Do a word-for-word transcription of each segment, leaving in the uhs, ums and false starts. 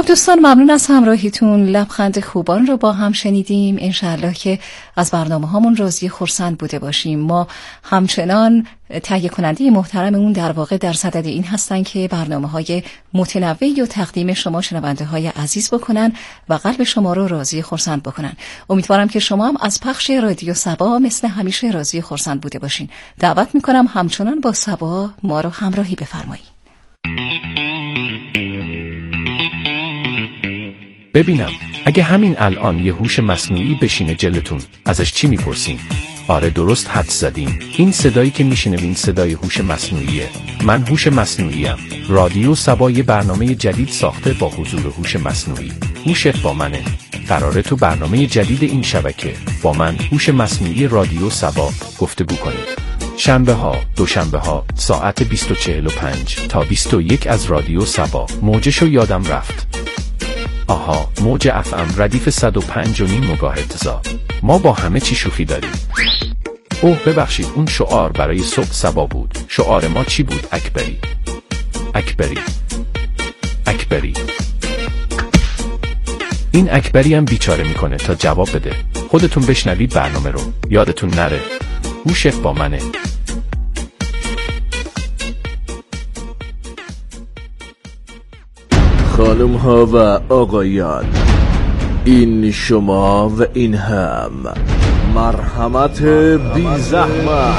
خب دوستان، ممنون از همراهیتون. لبخند خوبان رو با هم شنیدیم. انشاءالله که از برنامه هامون راضی خرسند بوده باشیم. ما همچنان تهیه کننده محترممون در واقع در صدد این هستن که برنامه های متنوعی و تقدیم شما شنونده های عزیز بکنن و قلب شما رو راضی خرسند بکنن. امیدوارم که شما هم از پخش رادیو صبا مثل همیشه راضی خرسند بوده باشین. دعوت میکنم همچنان با صبا ما رو همراهی بفرمایید. ببینم اگه همین الان یه هوش مصنوعی بشینه جلوتون، ازش چی میپرسین؟ آره درست حدس زدین. این صدایی که میشنوین صدای هوش مصنوعیه. من هوش مصنوعیم. رادیو صبا یه برنامه جدید ساخته با حضور هوش مصنوعی. هوشت با منه. قراره تو برنامه جدید این شبکه با من هوش مصنوعی رادیو صبا گفتگو کنید. شنبه ها، دوشنبه ها ساعت بیست و چهل و پنج تا بیست و یک از رادیو صبا. موجشو یادم رفت. آها، موج اف ام ردیف صد و پنج و نیم مگاهرتز. ما با همه چی شوخی داریم. اوه ببخشید، اون شعار برای صبح صبا بود. شعار ما چی بود؟ اکبری اکبری اکبری. این اکبری هم بیچاره میکنه تا جواب بده. خودتون بشنوید برنامه رو، یادتون نره هوشت با منه. خانم ها و آقایان، این شما و این هم مرحمت بی زحمت.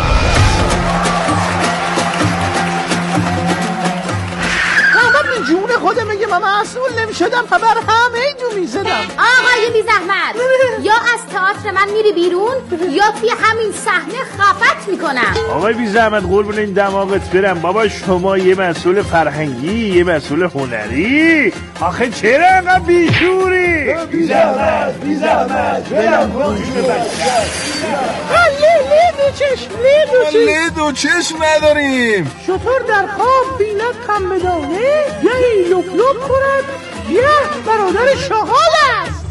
رحمت جون خودم میگه من مسئول نمیشدم و بر همه جو میزدم. آقای بی زحمت، یا از تئاتر من میری بیرون یا توی همین صحنه خفت میکنم. آقای بی زحمت قربون این دماغت برم بابا، شما یه مسئول فرهنگی، یه مسئول هنری، آخه چرا انقدر بیشوری؟ بی زحمت بی زحمت برم خوش ببخشم. لید و چشم لید و چشم لید و چشم نداریم. شطور در خواب بیند خم بدانه، یه لپ لپ کند یه برادر شغال است.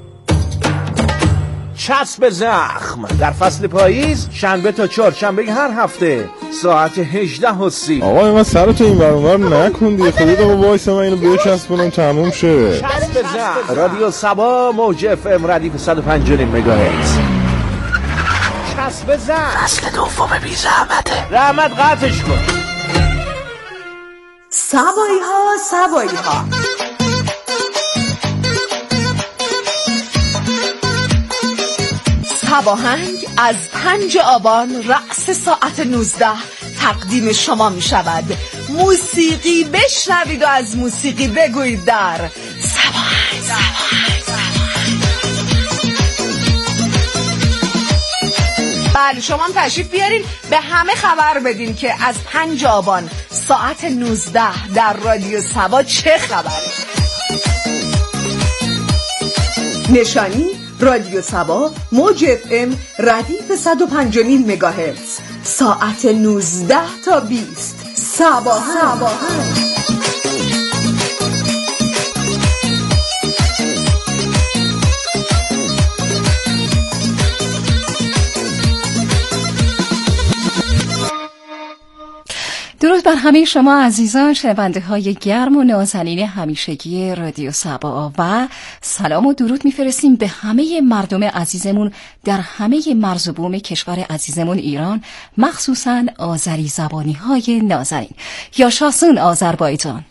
چسب زخم در فصل پاییز، شنبه تا چهارشنبه هر هفته ساعت هجده و سی. آقا من سرتو این برانور نکن دیگه، خودت آقا وایسا من اینو بچسبونم تموم شه. چسب زخم رادیو صبا موج اف ام ردیف صد و پنج و نیم مگاهرتز. چسب زخم فصل دوم بی زحمته. رحمت قطعش کن. صبایی ها صبایی ها صباهنگ از پنج آبان رأس ساعت نوزده تقدیم شما می شود. موسیقی بشنوید و از موسیقی بگویید در صباهنگ. صباهنگ بله، شما هم تشریف بیارین به همه خبر بدین که از پنج آبان ساعت نوزده در رادیو صبا چه خبره. نشانی رادیو صبا موج اف ام ردیف صد و پنج و نیم مگاهرتز ساعت نوزده تا بیست. صباهنگ. درود بر همه شما عزیزان، شنونده های گرم و نازنین همیشگی رادیو صبا و سلام و درود میفرستیم به همه مردم عزیزمون در همه مرز و بوم کشور عزیزمون ایران، مخصوصاً آذری زبانی های نازنین. یا شاسون آذربایجان.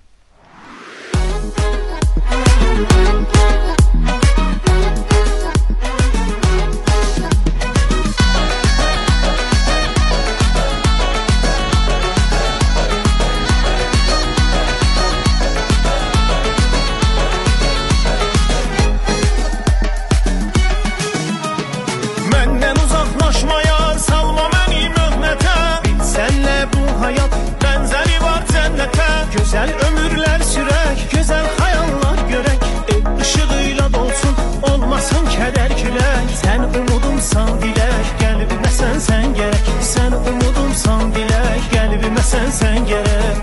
Güzel ömürler sürək, gözəl xəyallar görək. Işığıyla dolsun, olmasın kədər külək. Sən umudumsan dilək, qəlbimə sənsən gərək. Sən umudumsan dilək, qəlbimə sənsən gərək.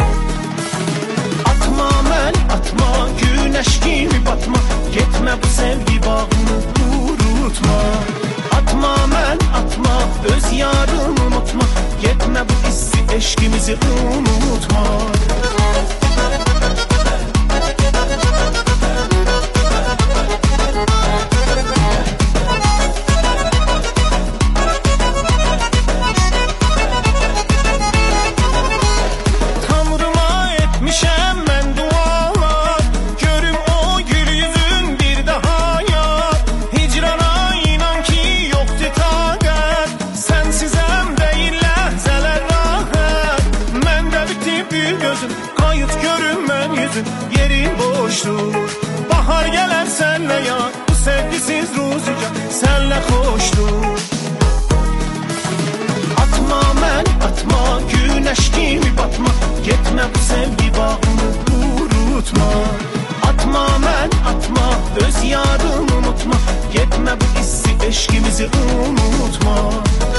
Atma məni, atma, günəş kimi batma. Getmə bu sevgi bağını qurutma. Atma məni, atma, öz yarını unutma. Getmə bu hissi, eşkimizi unutma. öz yadını unutma. Gitme bu hissi eşkimizi unutma.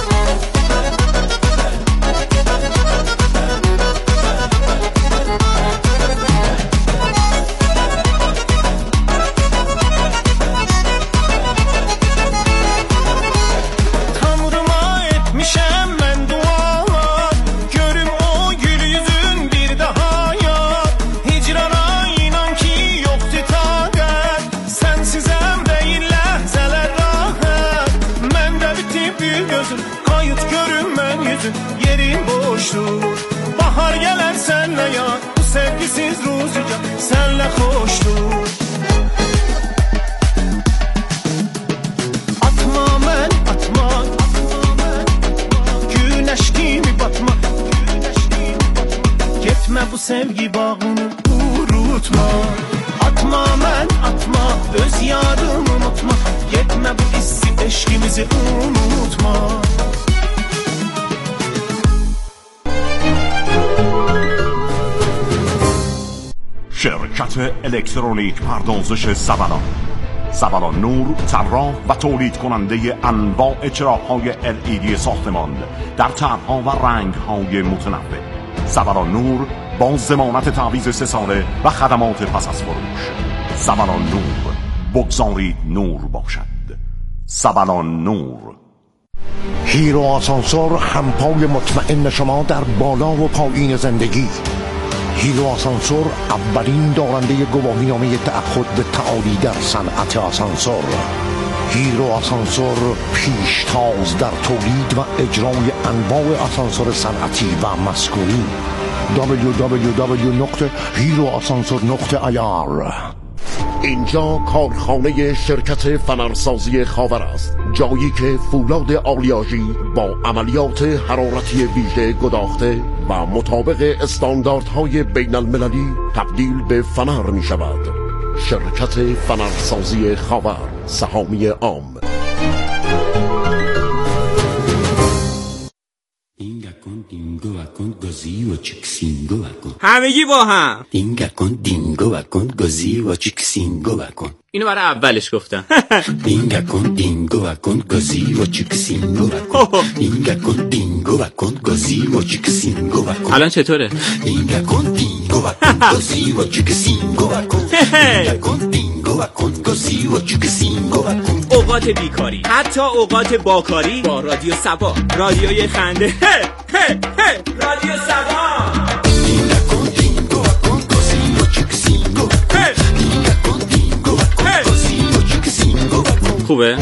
Yerin boşdur. Bahar gelen senle ya, bu sevgisiz rüzgar senle hoşdur. Atma men, atma, atma men, güneş gibi batma, güneş gibi batma. Gitme bu sevgi bağını unutma. Atma men, atma, öz yadını unutma. Gitme bu hissi eşkimizi unutma. شرکت الکترونیک پردازش سبلان سبلان نور طراح و تولید کننده انواع چراغ‌های ال ای دی ساختمان در طرح‌ها و رنگ‌های متنوع. سبلان نور با ضمانت تعویض سه ساله و خدمات پس از فروش. سبلان نور، بگذارید نور باشد. سبلان نور. هیرو آسانسور، همپای مطمئن شما در بالا و پایین زندگی. هیرو آسانسور اولین دارنده گواهینامه تعهد به تعالی در صنعت آسانسور. هیرو آسانسور پیشتاز در تولید و اجرای انواع آسانسور صنعتی و مسکونی. دبلیو دبلیو دبلیو نقطه هیرو آسانسور نقطه آی آر. اینجا کارخانه شرکت فنرسازی خاور است، جایی که فولاد آلیاژی با عملیات حرارتی ویژه گداخته و مطابق استانداردهای بین المللی تبدیل به فنر می شود. شرکت فنرسازی خاور، سهامی عام. همگی با هم دینگا کن دینگو و کن گزی و چیکسینگو و کن. اینو برای اولش گفتم. دینگا کن دینگو و کن گزی و چیکسینگو و کن. دینگا کن دینگو و کن گزی و چیکسینگو و کن. الان چطوره؟ دینگا کن دینگو و کن گزی و چیکسینگو و کن. دینگا کن دینگو و کن گزی و چیکسینگو و کن. اوقات بیکاری، حتی اوقات باکاری با رادیو سبا، رادیوی خنده. هی هی هی رادیو سبا. خوبه؟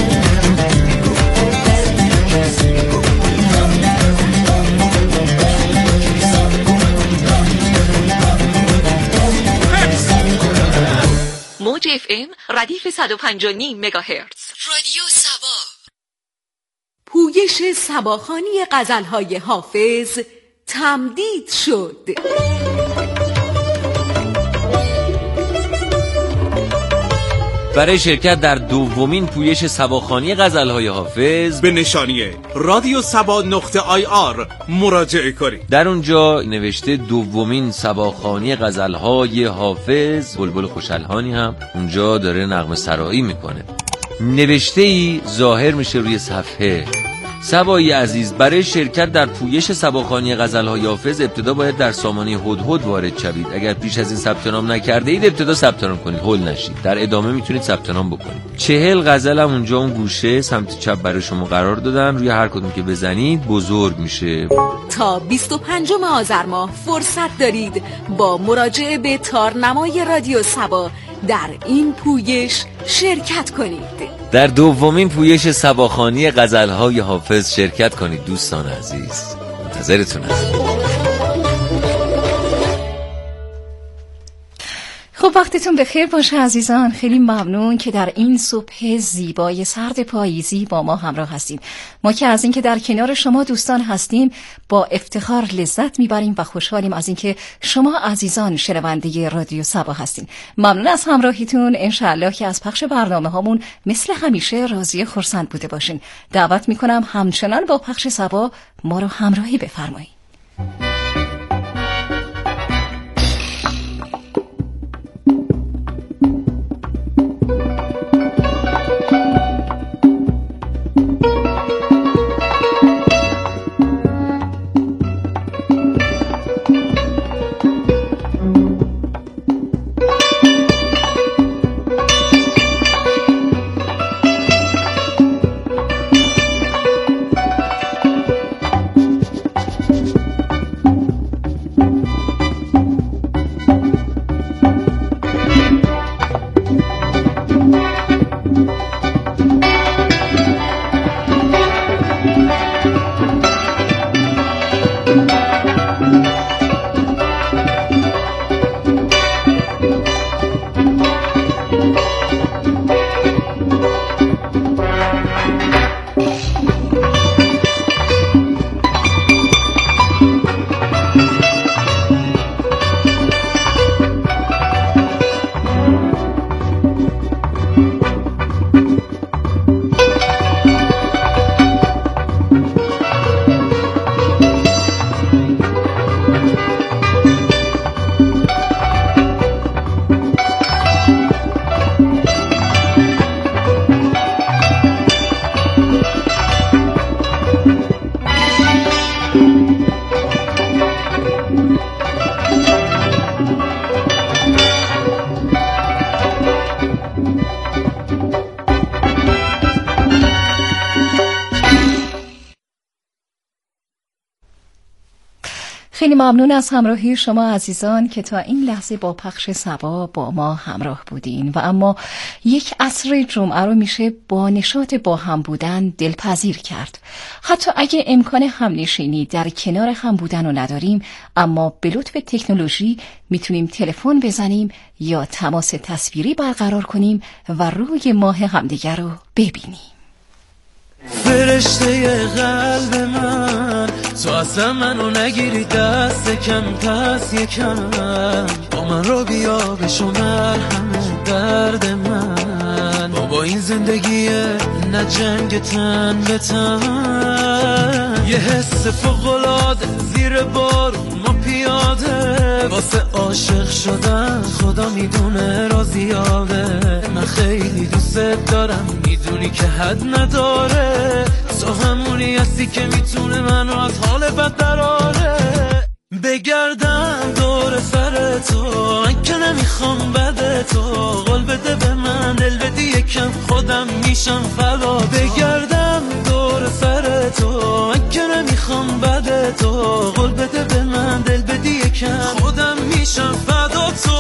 موج اف ام ردیف صد و پنج و نیم مگاهرتز. رادیو سبا. پویش سباخوانی غزل‌های حافظ تمدید شد. برای شرکت در دومین پویش سباخوانی غزل‌های حافظ به نشانی رادیو سبا نقطه آی آر مراجعه کنید. در اونجا نوشته دومین سباخوانی غزل‌های حافظ. بلبل خوشالهانی هم اونجا داره نغمه سرایی میکنه. نوشته‌ای ظاهر میشه روی صفحه. سبایی عزیز، برای شرکت در پویش سباخوانی غزل‌های حافظ ابتدا باید در سامانه هدهد وارد شوید. اگر پیش از این ثبت نام نکرده اید ابتدا ثبت نام کنید، هول نشید. در ادامه میتونید ثبت نام بکنید. چهل غزل هم اونجا اون گوشه سمت چپ برای شما قرار دادن. روی هر کدوم که بزنید بزرگ میشه. تا بیست و پنجم آذر ماه فرصت دارید با مراجعه به تارنمای رادیو سبا در این پویش شرکت کنید. در دومین پویش سباخوانی غزل‌های حافظ شرکت کنید دوستان عزیز. منتظرتون هستم. خب وقتتون بخیر باشه عزیزان. خیلی ممنون که در این صبح زیبای سرد پاییزی با ما همراه هستیم. ما که از اینکه در کنار شما دوستان هستیم با افتخار لذت میبریم و خوشحالیم از اینکه شما عزیزان شنونده رادیو سبا هستین. ممنون از همراهیتون. انشاءالله که از پخش برنامه هامون مثل همیشه راضی خرسند بوده باشین. دعوت میکنم همچنان با پخش سبا ما رو همراهی بفرمایید. خیلی ممنون از همراهی شما عزیزان که تا این لحظه با پخش صبا با ما همراه بودین و اما یک عصر جمعه رو میشه با نشاط با هم بودن دلپذیر کرد. حتی اگه امکان همنشینی در کنار هم بودن رو نداریم، اما به لطف تکنولوژی میتونیم تلفن بزنیم یا تماس تصویری برقرار کنیم و روی ماه همدیگر رو ببینیم. فرشته قلب من، تو اصلا منو نگیری دست کم پس یکم، با من رو بیا بشو مرهم درد من. بابا این زندگیه نه جنگ تن به تن، یه حس فوق‌العاده زیر بارون ما پیاده، واسه عاشق شدن خدا میدونه را زیاده. من خیلی دوست دارم میدونی که حد نداره، تو همونی هستی که میتونه منو از حال بد دراره. بگردم دور سر تو من که نمیخوام بده تو، قول بده به من دل بدی یکم خودم میشم فدا. بگردم دور سر تو من که نمیخوام بده تو، قول بده به من دل بدی یکم خودم میشم فدا تو.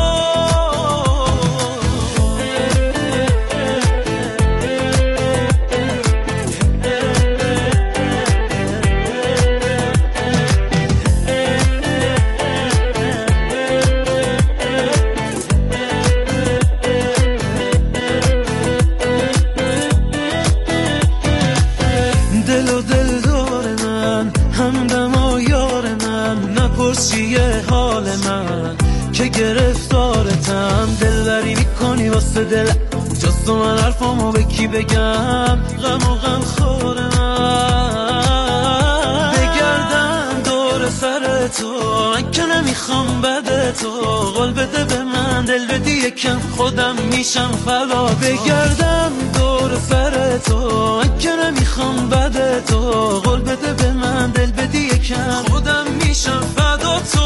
چیه حال من که گرفتارتم، دلبری میکنی واسه دل جز تو من حرفامو به کی بگم، غم و غم خور من. بگردم دور سر تو من که نمیخوام بده تو، قول بده به من دل بدی یکم خودم میشم فدا. بگردم دور سر تو من که نمیخوام بده تو، قول بده به من دل بدی یکم خودم میشم فدا تو.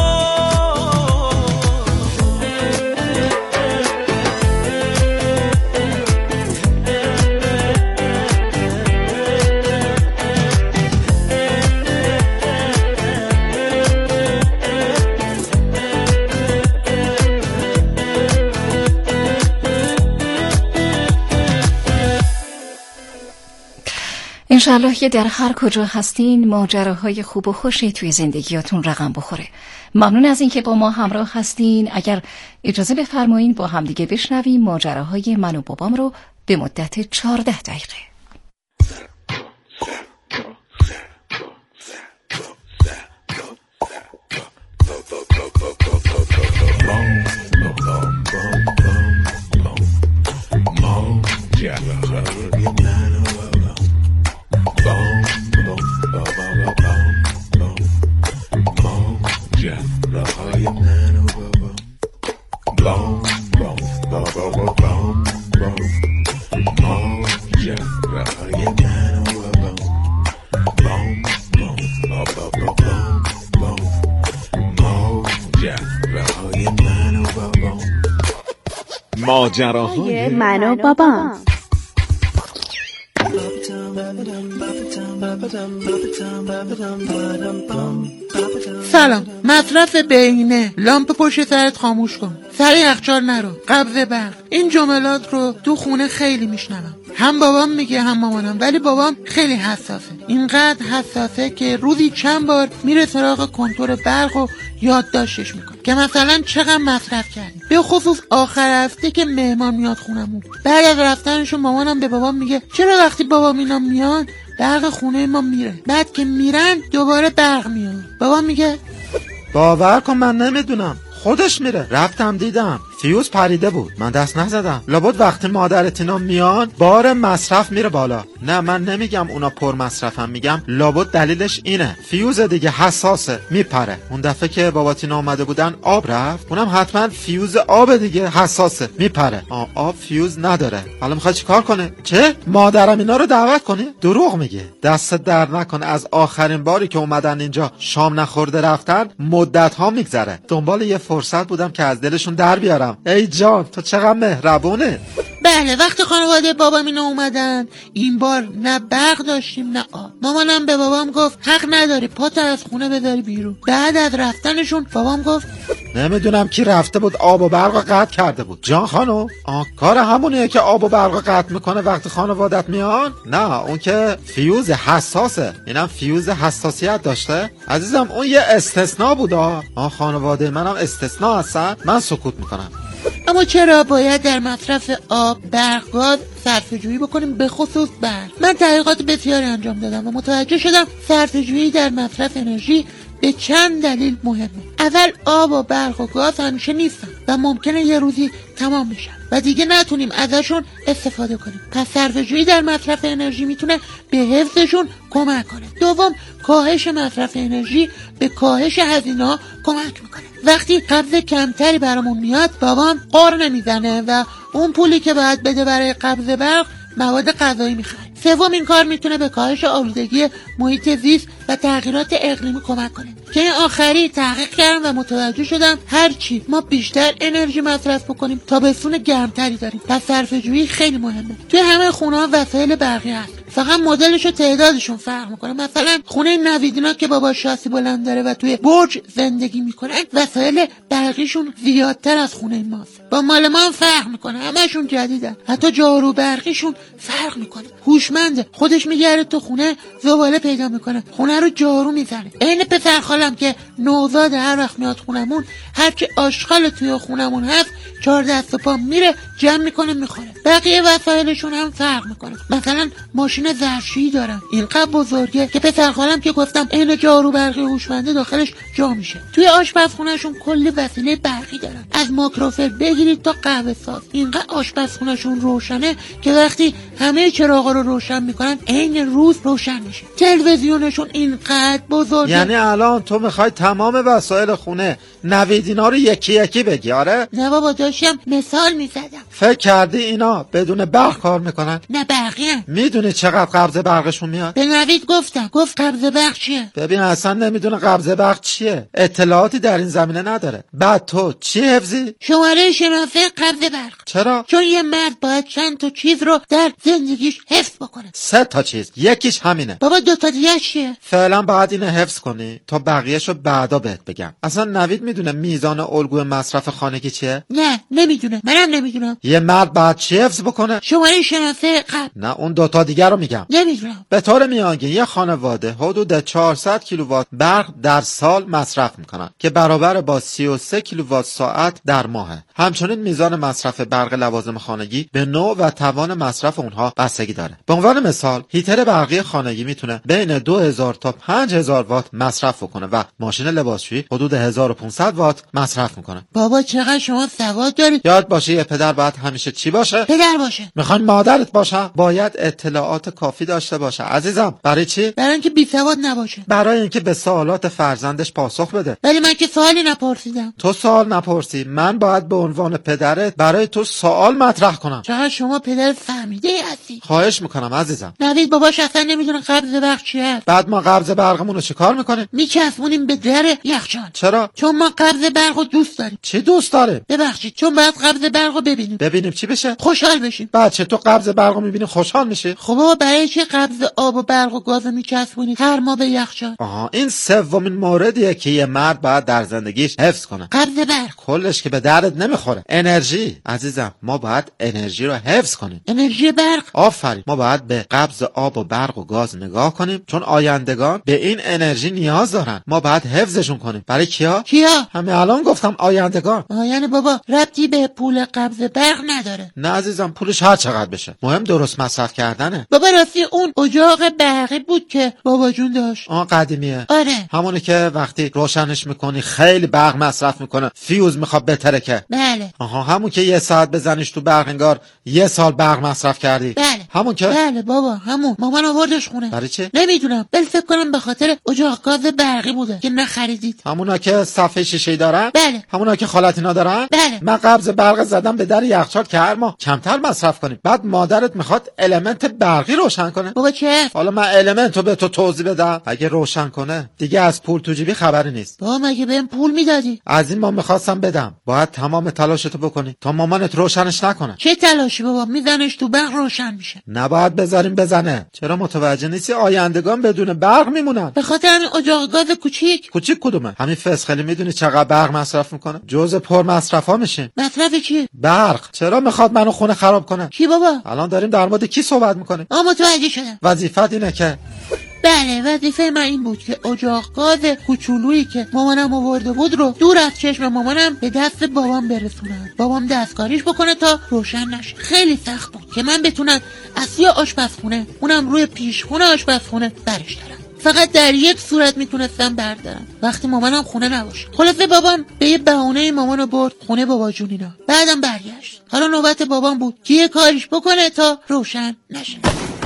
انشالله که در هر کجا هستین ماجراهای خوب و خوشی توی زندگیاتون رقم بخوره. ممنون از اینکه با ما همراه هستین. اگر اجازه بفرمایین با همدیگه بشنویم ماجراهای من و بابام رو به مدت چهارده دقیقه. ماجراهای من و بابام. سلام. مصرف بهینه، لامپ پشت سرت خاموش کن، سر یخچال نرو، قبض برق. این جملات رو تو خونه خیلی میشنوم. هم بابام میگه هم مامانم، ولی بابام خیلی حساسه. اینقدر حساسه که روزی چند بار میره سراغ کنتور برق و یادداشتش میکنه که مثلا چقدر مصرف کردیم، به خصوص آخر هفته که مهمان میاد خونمون. بعد از رفتنشون مامانم به بابام میگه چرا وقتی بابام اینا میان برق خونه ما میره، بعد که میرن دوباره برق میاد. بابام میگه باور کن من نمیدونم، خودش میره. رفتم دیدم فیوز پریده بود، من دست نزدم. لابد وقتی مادرت اینا میان بار مصرف میره بالا. نه من نمیگم اونا پر مصرفم، میگم لابد دلیلش اینه، فیوز دیگه حساسه میپره. اون دفعه که باباتینا اومده بودن آب رفت، اونم حتما فیوز آب دیگه حساسه میپره. آه آب فیوز نداره. حالا میخوای چیکار کنه؟ چه؟ مادرم اینا رو دعوت کنی؟ دروغ میگه. دست در نکنه، از آخرین باری که اومدن اینجا شام نخورده رفتن مدت ها میگذره. دنبال یه فرصت بودم که از دلشون در بیارم. ای جان تو چقدر مهربونه. بله وقتی خانواده بابام اینا اومدن این بار نه برق داشتیم نه آب. مامانم به بابام گفت حق نداری پاتو از خونه بذاری بیرون. بعد از رفتنشون بابام گفت نمیدونم کی رفته بود آب و برق قطع کرده بود. جان خانم آه کار همونیه که آب و برق قطع میکنه وقتی خانوادت میان؟ نه اون که فیوز حساسه. اینم فیوز حساسیت داشته عزیزم. اون یه استثناء بود. آه خانواده منم استثناء هستن. من سکوت میکنم. اما چرا باید در مصرف آب، برق، گاز صرفه‌جویی بکنیم، به خصوص برق؟ من تحقیقات بسیاری انجام دادم و متوجه شدم صرفه‌جویی در مصرف انرژی به چند دلیل مهمه. اول آب و برق و گاز همیشه نیستن و ممکنه یه روزی تمام بشن و دیگه نتونیم ازشون استفاده کنیم. پس صرفه‌جویی در مصرف انرژی میتونه به حفظشون کمک کنه. دوم، کاهش مصرف انرژی به کاهش هزینه‌ها کمک میکنه. وقتی قبض کمتری برامون میاد بابام قار نمیزنه و اون پولی که باید بده برای قبض برق مواد غذایی میخره. سوم، این کار میتونه به کاهش آلودگی محیط زیست و تغییرات اقلیمی کمک کنه. که این آخری تحقیق کردم و متوجه شدم هرچی ما بیشتر انرژی مصرف بکنیم تابستون گرمتری داریم. پس صرفه‌جویی خیلی مهمه. توی همه خونه‌ها وسایل برقی هست، فقط مدلش و تعدادشون فرق میکنه. مثلا خونه نویدینا که بابا شاسی بلند داره و توی برج زندگی میکنن وسایل برقیشون زیادتر از خونه ماست. با مال ما هم فرق میکنه، همشون جدیدن. حتی جارو برقیشون فرق میکنه. هوشمنده، خودش میگره تو خونه زباله پیدا میکنه، خونه رو جارو میزنه. عین پسر خالم که نوزاد هر وقت میاد خونمون هرچی آشغال توی خونمون هست چهار دست و پا میره جمع میکنه میخوره. بقیه وسایلشون هم فرق میکنه. مثلا ماشین ظرفشویی دارن اینقدر بزرگه که پسر خالم که گفتم عین جارو برقی هوشمنده داخلش جا میشه. توی آشپزخونهشون کلی وسیله برقی دارن، از ماکروفر بگیرید تا قهوه ساز. اینقدر آشپزخونهشون روشنه که وقتی همه چراغا رو روشن میکنن عین روز روشن میشه. تلویزیونشون اینقدر بزرگه. یعنی الان تو میخوای تمام وسایل خونه نویدینا رو یکی یکی بگی؟ آره نه بابا داشتم مثال میزدم. فکر کردی اینا بدون برق کار میکنن؟ نه برقی هم. میدونی چقدر قبض برقشون میاد؟ به نوید گفتم، گفت قبض برق چیه؟ ببین اصلا نمیدونه قبض برق چیه، اطلاعاتی در این زمینه نداره. بعد تو چی حفظی؟ شماره شناسه قبض برق. چرا؟ چون یه مرد باید چند تا چیز رو در زندگیش حفظ بکنه. سه تا چیز، یکیش همینه. بابا دو تا دیگه چیه؟ فعلا باید اینو حفظ کنی تا بقیه‌شو بعدا بهت بگم. اصلا نوید میدونه میزان الگوی مصرف خانگی چیه؟ نه نمیدونه، منم نمیدونم. یه مرد باید چی حفظ بکنه؟ شماره شناسه قبض. نه اون دو تا دیگه رو میگم. نمیدونم. به طور میانگین یه خانواده حدود چهارصد کیلووات برق در سال مصرف میکنن که برابر با سی و سه کیلووات ساعت در ماهه. همچنین میزان مصرف برق لوازم خانگی به نوع و توان مصرف اونها بستگی داره. به عنوان مثال هیتر برقی خانگی میتونه بین دو هزار تا پنج هزار وات مصرف کنه و ماشین لباسشویی حدود هزار و پانصد وات مصرف میکنه. بابا چقدر شما سواد دارید. یاد باشه یه پدر باید همیشه چی باشه؟ پدر باشه. میخوان مادرت باشه؟ باید اطلاعات کافی داشته باشه عزیزم. برای چی؟ برای اینکه بی سواد نباشه. برای اینکه به سوالات فرزندش پاسخ بده. ولی من که سوالی نپرسیدم. تو سوال نپرسی، من باید به عنوان پدرت برای تو سوال مطرح کنم. چقدر شما پدر فهمیده هستی. خواهش میکنم عزیزم. نوید باباش اصلا نمیدونه قبض برق چیه. بعد ما قبض برقمون رو چیکار میکنیم؟ میچسبونیم به در یخچال. چرا؟ چون ما قبض برق رو دوست داریم. چی دوست داره؟ ببخشید چون باید قبض برق رو ببینیم. ببینیم چی بشه؟ خوشحال بشیم. بچه تو قبض برق رو میبینی خوشحال میشی؟ خب بابا برای چه قبض آب و برق و گاز میچسبونی هر ما به یخچال؟ آها این سومین موردیه که یه مرد باید در زندگیش حفظ کنه. قبض برق. کلش که به دردت نمیخوره. انرژی عزیزم، ما باید انرژی رو حفظ کنیم. انرژی برق. آفرین. ما باید به قبض آب و برق و گاز نگاه کنیم چون آیندگان به این انرژی نیاز دارن. ما باید حفظشون کنیم. برای کیا؟ کیا؟ همین الان گفتم آیندگان. آه یعنی بابا ربطی به پول قبض برق نداره. نه عزیزم، پولش هر چقدر بشه، مهم درست مصرف کردنه. بابا راستی اون اجاق برقی بود که بابا جون داشت. آه قدیمیه. آره همونه که وقتی روشنش میکنی خیلی برق مصرف میکنه، فیوز میخواد بترکه. بله. آها همون که یه ساعت بزنیش تو برق انگار یه سال برق مصرف کردی. بله. همون که بله بابا همون. مامان آوردش خونه. برای چه؟ نمیدونم، ولی فکر کنم به خاطر اجاق گاز برقی بوده که نخریدید. همونا که صفحه شیشه‌ای دارن؟ بله. همونا که خالتینا دارن؟ بله. من قبض برق زدم به در یخچال که هر ماه کمتر مصرف کنیم. بعد مادرت میخواد المنت برقی روشن کنه. بابا چه؟ حالا من المنتو به تو توضیح بدم. اگه روشن کنه دیگه از پول تو جیبی خبری نیست. بابا مگه بهم پول میدادی؟ از این ما میخواستم بدم. باید تمام تلاشتو بکنی تا مامانت روشنش نکنه. چه تلاشی بابا؟ میزنش تو برق روشن میشه. نباید بذاریم بزنه. چرا متوجه نیستی؟ آیندگان بدون برق میمونن. به خاطر همین اجاق گاز کوچیک. کوچیک کدومه؟ همین فسخلی میدونی چقدر برق مصرف میکنه؟ جزء پر مصرفا میشه. مصرف چی؟ برق. چرا میخواد منو خونه خراب کنه؟ کی بابا؟ الان داریم در مورد کی صحبت میکنه؟ آ متوجه شدم. وظیفت اینه که بله وظیفه من این بود که اجاق گاز کوچولویی که مامانم آورده بود رو دور از چشم مامانم به دست بابام برسونم. بابام دستکاریش بکنه تا روشن نشه. خیلی سخت بود که من بتونم از یه آشپزخونه، اونم روی پیشخونه آشپزخونه برش دارم. فقط در یک صورت میتونستم بردارم، وقتی مامانم خونه نباشه. خلاصه بابام به یه بهونه مامانو برد خونه بابا جونینا. بعدم برگشت. حالا نوبت بابام بود که یه کاریش بکنه تا روشن نشه.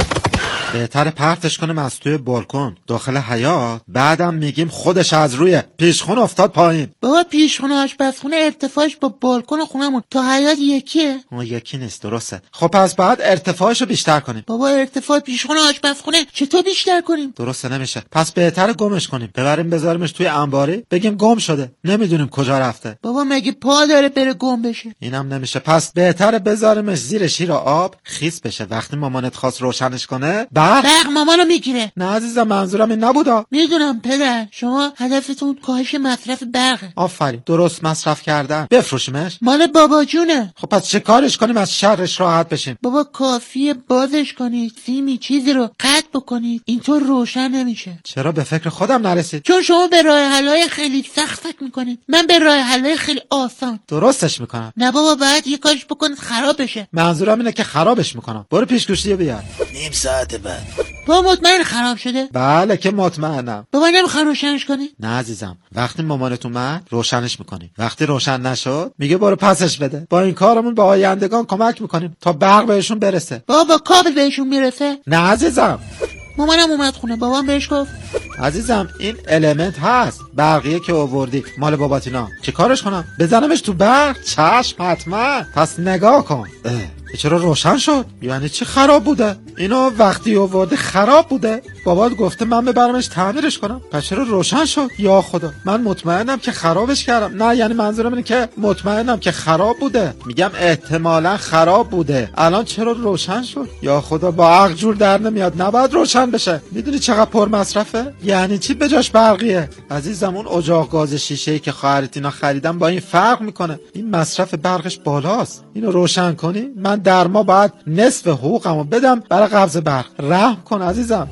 بهتر پرتش کنیم از توی بالکن داخل حیاط، بعدم میگیم خودش از روی پیشخون افتاد پایین. بابا پیشخونه آشپزخونه ارتفاعش با بالکن خونمون تا حیاط یکیه؟ اون یکی نیست، درسته. خب پس بعد ارتفاعشو بیشتر کنیم. بابا ارتفاع پیشخونه آشپزخونه چطور بیشتر کنیم؟ درسته نمیشه. پس بهتر گمش کنیم، ببریم بذاریمش توی انباری، بگیم گم شده، نمیدونیم کجا رفته. بابا مگه پا داره بره گم بشه؟ اینم نمیشه. پس بهتر بذاریمش زیر شیر آب خیس بشه. وقتی مامانت خواست روشنش کنه برق برق مامانو میگیره. نه عزیزم منظورم این نبودا. میدونم پدر، شما هدفتون کاهش مصرف برقه. آفرین، درست مصرف کردن. بفروشیمش؟ مال بابا جونه. خب پس چه کارش کنیم از شرش راحت بشیم؟ بابا کافیه بازش کنید، سیمی چیزی رو قطع بکنید، اینطور روشن نمیشه. چرا به فکر خودم نرسید؟ چون شما به راه حل‌های خیلی سخت فکر میکنید، من به راه حل‌های خیلی آسان. درستش میکنم. نه بابا باید یه کارش بکنید خراب بشه. منظورم اینه که خرابش میکنم. برو پیشگوشتی بیار. نیم ساعت بعد. بابا مطمئن خراب شده؟ بله که مطمئنم. بابا نمیخوای روشنش کنی؟ نه عزیزم، وقتی مامانت اومد روشنش میکنیم، وقتی روشن نشد میگه برو پسش بده. با این کارمون به آیندگان کمک میکنیم تا برق بهشون برسه. بابا کابل بهشون میرسه؟ نه عزیزم. مامانم اومد خونه، بابام بهش گفت عزیزم این المنت هست، برقیه که آوردی مال باباتینا. چه کارش کنم؟ بزنمش تو برق؟ چشم حتما. پس نگاه کن. اه. چرا روشن شد؟ یعنی چی خراب بوده؟ اینو وقتی آورده خراب بوده؟ بابات گفته من ببرمش تعمیرش کنم. پس چرا روشن شد؟ یا خدا، من مطمئنم که خرابش کردم. نه یعنی منظورم اینه که مطمئنم که خراب بوده. میگم احتمالاً خراب بوده. الان چرا روشن شد؟ یا خدا، با عقل جور در نمیاد. نباید روشن بشه. میدونی چقدر پر مصرفه؟ یعنی چی بجاش برقیه؟ عزیزم اون اجاق گاز شیشه‌ای که خواهرت اینا خریدم با این فرق میکنه. این مصرف برقش بالاست. اینو روشن کنی من در ما باید نصف حقوقمو بدم برای قبض برق. رحم کن عزیزم.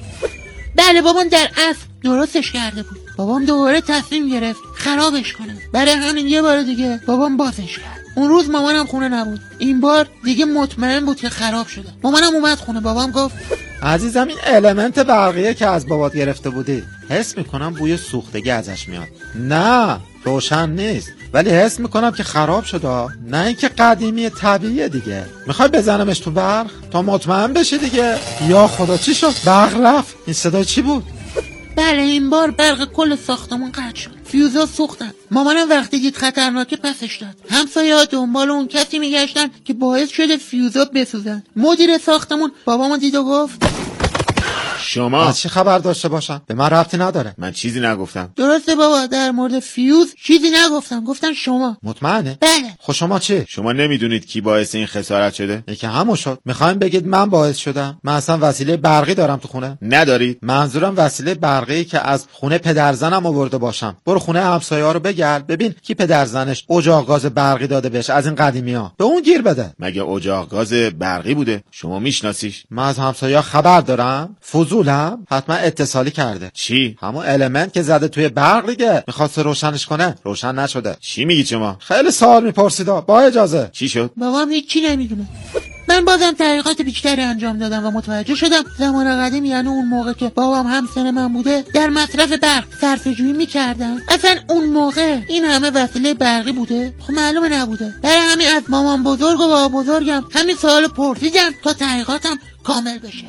بله بابام در اصل درستش کرده بود. بابام دوباره تصمیم گرفت خرابش کنه. برای همین یه بار دیگه بابام بازش کرد. اون روز مامانم خونه نبود. این بار دیگه مطمئن بود که خراب شده. مامانم اومد خونه، بابام گفت عزیزم این المنت برقیه که از بابات گرفته بودی، حس میکنم بوی سوختگی ازش میاد. نه روشن نیست، ولی حس میکنم که خراب شده. نه اینکه قدیمی طبیعیه دیگه. میخوای بزنمش تو برق تا مطمئن بشی دیگه؟ یا خدا چی شد؟ برق رفت. این صدا چی بود؟ بله این بار برق کل ساختمون قطع شد. فیوزا سوختن. مامانم وقتی دید خطرناکه پسش داد. همسایه‌ها دنبال اون کسی میگشتن که باعث شده فیوزا بسوزن. مدیر ساختمون بابامو دید و گفت شما از چی خبر داشته باشم؟ به من ربطی نداره. من چیزی نگفتم. درسته بابا، در مورد فیوز چیزی نگفتم، گفتن شما. مطمئنه؟ بله. خب شما چی؟ شما نمیدونید کی باعث این خسارت شده؟ یکی همون شد. میخوایم بگید من باعث شدم؟ من اصلا وسیله برقی دارم تو خونه؟ ندارید. منظورم وسیله برقی که از خونه پدرزنم آورده باشم. برو خونه همسایه‌ها رو بگرد ببین کی پدرزنش اجاق گاز برقی داده بهش از این قدیمی‌ها. به اون گیر بده. مگه اجاق گاز برقی بوده؟ شما میشناسیش؟ من از همسایه‌ها خبر دارم. فضولم. حتما اتصالی کرده. چی؟ همون المنت که زده توی برق دیگه. می‌خواست روشنش کنه، روشن نشده. چی میگی شما؟ خیلی سوال میپرسیدا. با اجازه. چی شد؟ بابام هیچی نمیدونه. من بازم تحقیقات بیشتری انجام دادم و متوجه شدم زمان قدیم، یعنی اون موقع که بابام هم سن من بوده، در مصرف برق صرفه‌جویی می‌کردن. اصلا اون موقع این همه وسیله برقی بوده؟ خب معلومه نبوده. برای همین از مامان بزرگ و بابا بزرگم همین سوال پرسیدم تا تحقیقاتم کامل بشه.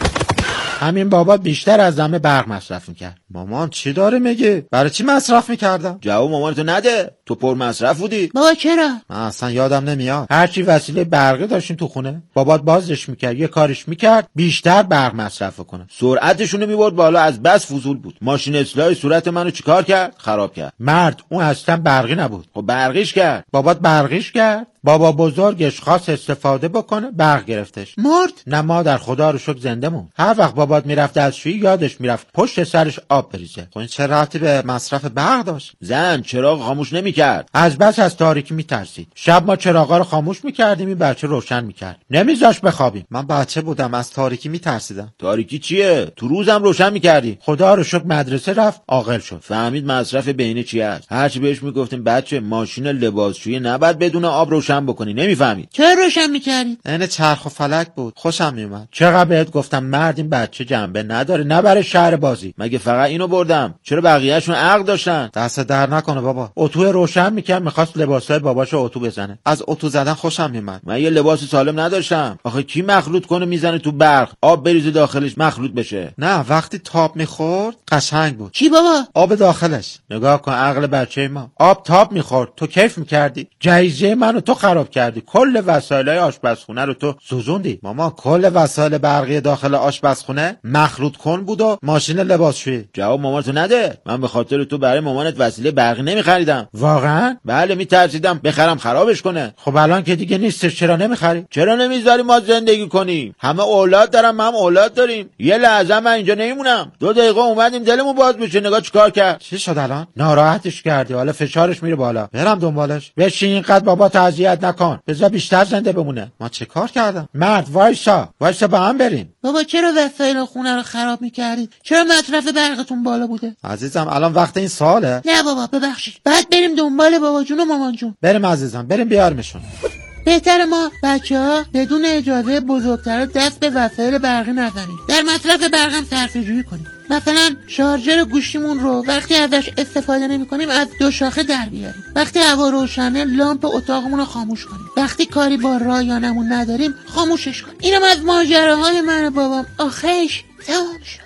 همین بابا بیشتر از همه برق مصرف میکرد. مامان چی داره میگه؟ برای چی مصرف میکردم؟ جواب مامانتو نده، تو پر مصرف بودی. بابا چرا؟ من اصلا یادم نمیاد. هرچی وسیله برقی داشتیم تو خونه بابات بازش میکرد، یه کارش میکرد بیشتر برق مصرف کنه. سرعتشونو میبرد بالا، از بس فضول بود. ماشین اصلاح صورت منو چیکار کرد؟ خراب کرد. مرد اون اصلا برقی نبود. خب برقیش کرد. بابات برقیش کرد. بابا بزرگش خواست استفاده بکنه، برق گرفتش. مرد؟ نه مادر خدا رو شکر زنده موند. هر وقت بابات میرفت دستشویی یادش میرفت پشت سرش آب بریزه. خب این چه ربطی به مصرف برق داشت؟ زن چراغ خاموش نمیکرد. از بس از تاریکی میترسید. شب ما چراغا رو خاموش میکردیم، این بچه روشن میکرد. نمیذاش بخوابیم. من بچه بودم از تاریکی میترسیدم. تاریکی چیه؟ تو روزم روشن میکردی. خدا رو شکر مدرسه رفت، عاقل شد. فهمید مصرف بینه چی است. هرچی بهش میگفتیم بچه ماشین لباسشویی نباید بدون آب روشن بکنی، نمیفهمید. چرا روشن میکردی؟ این چرخ و فلک بود، خوشم میومد. چقدر بهت گفتم مرد این بچه جنبه نداره، نبره شهر بازی. مگه فقط اینو بردم؟ چرا بقیه‌شون عقل داشتن؟ دست در نکنه بابا. اتو روشن میکرد، میخواست لباسای باباشو اتو بزنه. از اتو زدن خوشم میومد. من یه لباس سالم نداشتم. آخه کی مخلوط کنه میزنه تو برق، آب بریزه داخلش مخلوط بشه؟ نه وقتی تاب میخورد قشنگ بود. چی بابا؟ آب داخلش. نگاه کن عقل بچه ما. آب تاب میخورد، تو کیف میکردی. جایزه منو تو خراب کردی. کل وسایل آشپزخونه رو تو سوزوندی. ماما کل وسایل برقی داخل آشپزخونه مخلوط کن بود و ماشین لباسشویی. جواب مامانتو نده. من به خاطر تو برای مامانت وسیله برقی نمیخریدم. واقعا؟ بله میترسیدم بخرم خرابش کنه. خب الان که دیگه نیستش چرا نمیخری؟ چرا نمیذاری ما زندگی کنیم؟ همه اولاد دارم، ما هم اولاد داریم. یه لحظه من اینجا نمیمونم. دو دقیقه اومدیم دلمون باز بشه. نگاه چیکار کرد. چی شد الان؟ ناراحتش کردی، حالا فشارش میره بالا. برم دنبالش. بشین اینقدر بابا اذیت نکن. بذار بیشتر زنده بمونه. ما چه کار کردم؟ مرد وایسا وایسا با هم بریم. بابا چرا وسایل خونه رو خراب میکردید؟ چرا مصرف برقتون بالا بوده؟ عزیزم الان وقت این ساله. نه بابا ببخشید، بعد بریم دنبال بابا جون و مامان جون. بریم عزیزم، بریم بیارمشون. بهتر ما بچه ها بدون اجازه بزرگتر دست به وسایل برقی نزنیم. در مصرف برق هم صرفه‌جویی کنیم. مثلا شارژر گوشیمون رو وقتی ازش استفاده نمی کنیم از دو شاخه در بیاریم. وقتی هوا روشنه لامپ اتاقمون رو خاموش کنیم. وقتی کاری با رایانمون نداریم خاموشش کنیم. اینم از ماجراهای من و بابام. آخرش تمام شد.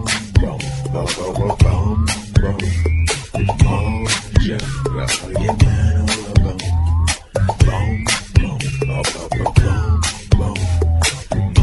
ماجراهای من